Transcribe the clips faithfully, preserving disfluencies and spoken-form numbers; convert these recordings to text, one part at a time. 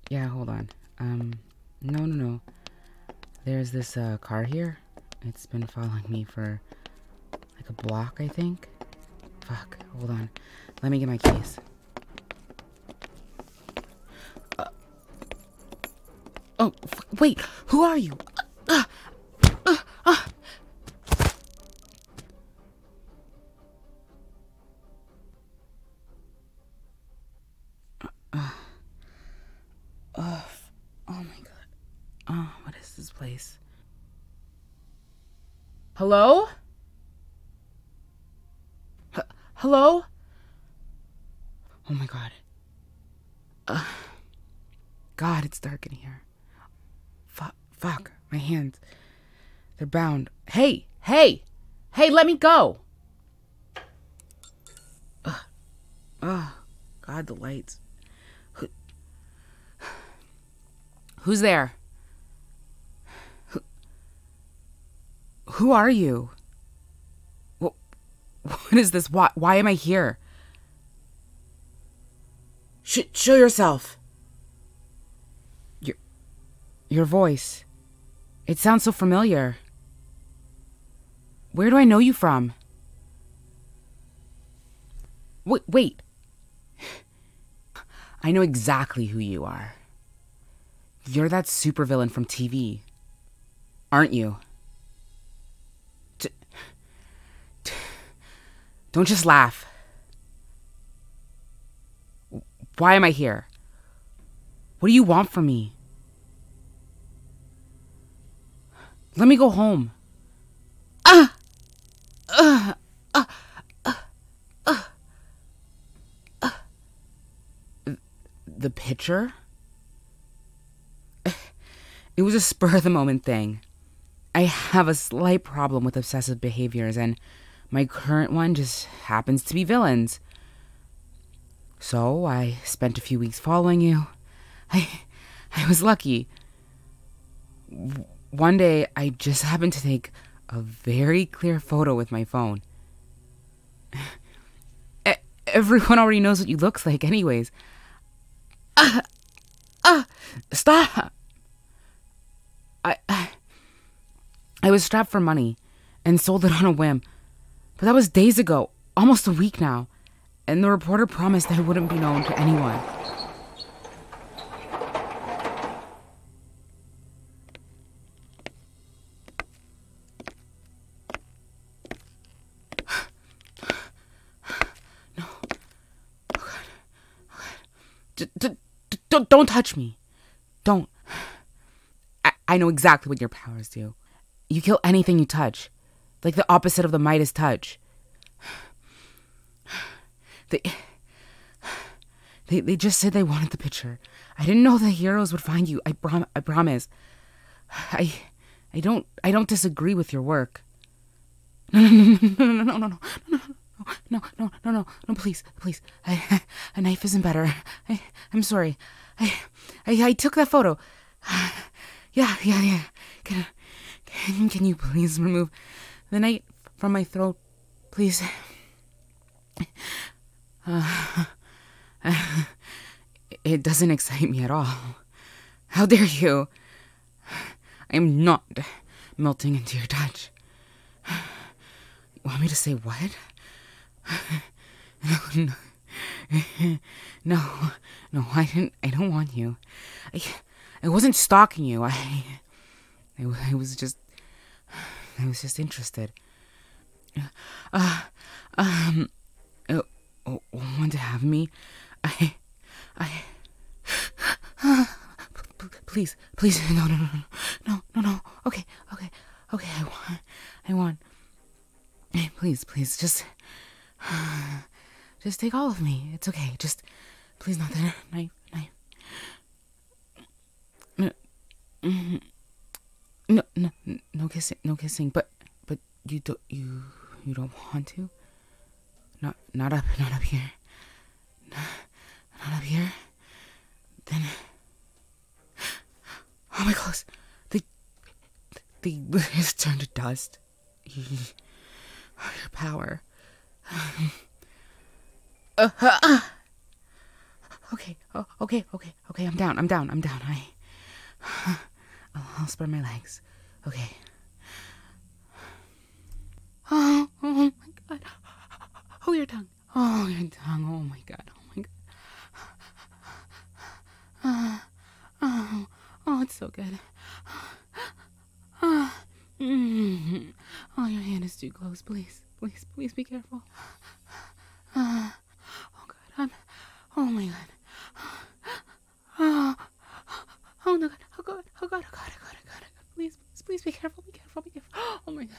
Yeah, hold on. Um, no, no, no. There's this uh, car here. It's been following me for like a block, I think. Fuck, hold on. Let me get my keys. Uh, oh, f- wait, who are you? Uh, uh, uh. Uh, uh, oh my god. Oh, what is this place? Hello? H- hello? Oh my god. Uh, God, it's dark in here. Fuck, fuck, my hands. They're bound. Hey, hey, hey, let me go. Ugh, oh, God, the lights. Who, who's there? Who, who are you? What, what is this? Why, why am I here? Sh- show yourself. Your, your voice. It sounds so familiar. Where do I know you from? Wait, wait. I know exactly who you are. You're that supervillain from T V, aren't you? T- t- don't just laugh. Why am I here? What do you want from me? Let me go home. Ah! Uh, uh, uh, uh, uh. The picture? It was a spur of the moment thing. I have a slight problem with obsessive behaviors, and my current one just happens to be villains. So I spent a few weeks following you. I, I was lucky. W- One day, I just happened to take a very clear photo with my phone. E- everyone already knows what you look like, anyways. Ah, ah, stop! I, I, I was strapped for money and sold it on a whim, but that was days ago, almost a week now, and the reporter promised that it wouldn't be known to anyone. No, oh God, oh God. D- d- d- don't, don't touch me. Don't. I, I know exactly what your powers do. You kill anything you touch, like the opposite of the Midas touch. They, they, they just said they wanted the picture. I didn't know the heroes would find you. I prom- I promise. I, I don't, I don't disagree with your work. No, no, no, no, no, no, no, no, no, no, no, no, no, please, please. I, a knife isn't better. I, I'm sorry. I, I, I took that photo. Yeah, yeah, yeah. Can, can, can you please remove the knife from my throat, please? Uh, it doesn't excite me at all. How dare you? I am not melting into your touch. You want me to say what? No, no, no, I didn't. I don't want you. I, I wasn't stalking you. I, I, I was just, I was just interested. Uh, um, uh, oh, want to have me? I, I. Please, please, no, no, no, no, no, no, no. Okay, okay, okay. I want, I want. Hey, please, please, just, just take all of me. It's okay. Just, please, not that knife, knife. No, no, no, no kissing, no kissing. But, but you don't, you, you don't want to. Not, not up, not up here. Not, not up here. Then, oh my clothes. They, they just turned to dust. You, your power. Uh, uh, Okay. Oh, okay. Okay. Okay. I'm down. I'm down. I'm down. I. I'll, I'll spread my legs. Okay. Oh, oh my god. Oh, your tongue. Oh, your tongue. Oh my god. Oh my god. Oh, oh, oh, it's so good. Oh, mm, oh, your hand is too close. Please, please, please be careful. Oh, god. I'm. Oh my god. Oh, oh no god. Oh god. Oh god. Oh god. Oh god. Oh god. Oh god. Please, please, please be careful. Be careful. Be careful. Oh my god.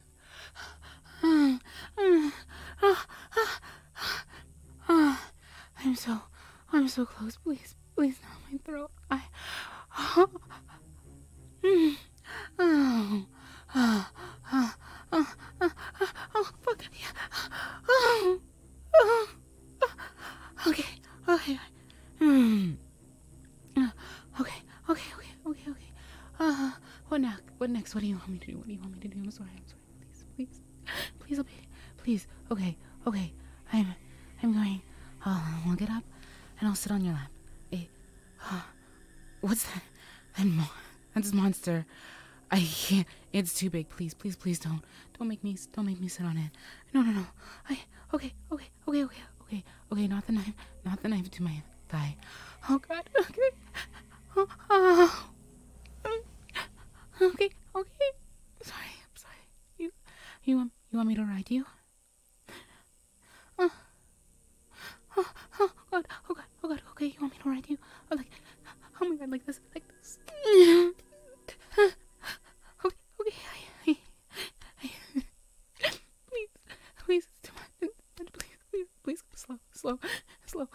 Oh my god. Oh, I'm so, I'm so close. Please, please, not my throat. I. Oh, mm, oh, oh, oh, oh, oh, oh, fuck. Yeah. Oh, oh, oh, okay, okay. Mm. Uh, okay, okay, okay, okay, okay. Uh, what next? What next? What do you want me to do? What do you want me to do? I'm sorry. I'm sorry. Please, please, please, obey. Please. Okay, okay. I'm, I'm going. Uh, I'll get up, and I'll sit on your lap. Hey, uh, what's that? That mo- that's monster. I can't. It's too big. Please, please, please don't. Don't make me. Don't make me sit on it. No, no, no. I. Okay, okay, okay, okay, okay, okay. Not the knife. Not the knife to my thigh. Oh God. Okay. Oh, oh. Okay. Okay. Sorry. I'm sorry. You. You want. You want me to ride you? Oh. Oh. Oh God. Oh God. Oh God. Okay. You want me to ride you? Oh, like. Oh my God. Like this. Like this. Okay. Okay. I, I, I, please. Please. It's too much. Please. Please. Please. Slow. Slow. Slow.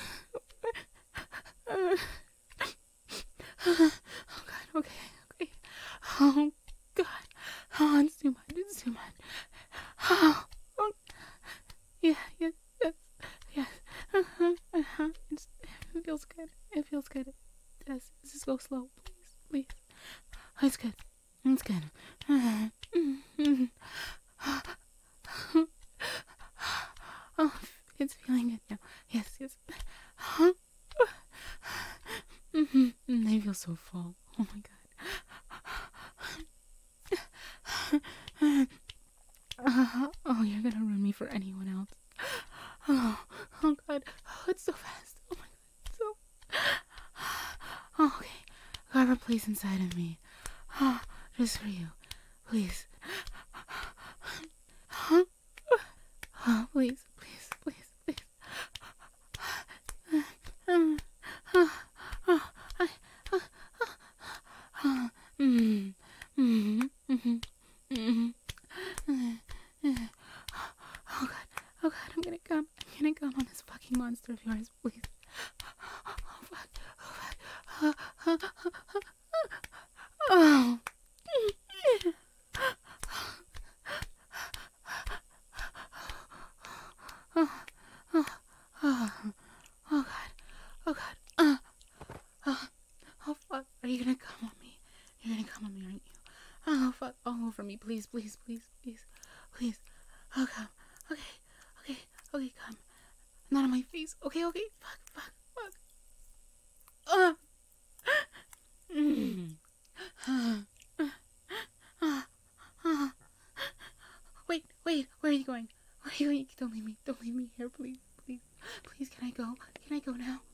Uh, oh God. Okay. Okay. Oh God. Oh, it's too much. It's too much. Oh. Oh. Yeah. Yes. Yes. Yes. Uh-huh. Uh-huh. It's, it feels good. It feels good. Yes. Just go slow, please. Please. Oh, it's good. It's good. Uh, mm, oh, it's feeling good now. Yes. Yes. Huh? Mm-hmm. I feel so full. Oh my God. Uh, oh, you're gonna ruin me for anyone else. Oh, oh God. Oh, it's so fast. Oh my God. So. Oh, okay. Carve a place inside of me. Oh, just for you. Please. Huh? Oh, please, please, please, please. Um, oh, oh, I, oh, oh, mm, mm, mm, mm, mm, mm. Oh God, oh God, I'm gonna come. I'm gonna come on this fucking monster of yours, please. Oh fuck, oh fuck, oh, oh, oh, oh. Oh, oh, oh, oh God, oh God, uh, oh, oh fuck, are you gonna come on me? You're gonna come on me, aren't you? Oh fuck, all over me, please, please, please, please, please. Oh, come, okay, okay, okay, come. Not on my face, okay, okay, fuck, fuck, fuck. Uh. Mm. Uh. Uh. Uh. Wait, wait, where are you going? Where are you going? Don't leave me, don't leave me here, please, please, please, can I go? Can I go now?